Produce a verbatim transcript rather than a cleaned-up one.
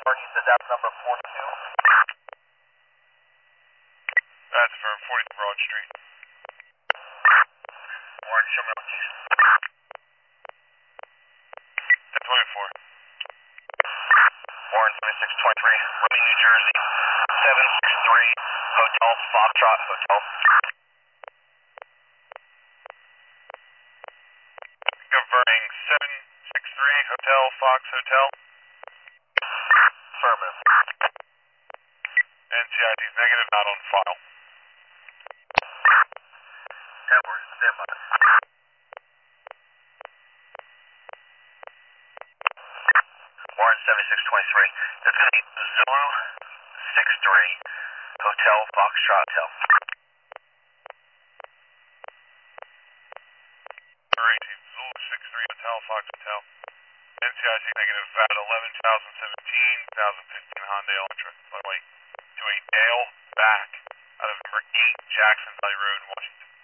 You said that's number forty-two? That's for forty Broad Street. Warren, show me location. ten twenty-four. Warren, seventy-six twenty-three, Remy, New Jersey, seven six three, Hotel Foxtrot Hotel. Confirming seven six three Hotel Fox Hotel. Affirmative. N C I D is negative, not on file. Edward, stand by. Warren, seventy-six twenty-three, that's going to be Zulu six three, Hotel Foxtrot Hotel. Three, Zulu six three Hotel Fox Hotel. N C I D negative at eleven thousand seventeen, thousand fifteen Hyundai Elantra. By the way, to a Dale back out of number eight Jackson Valley Road, Washington.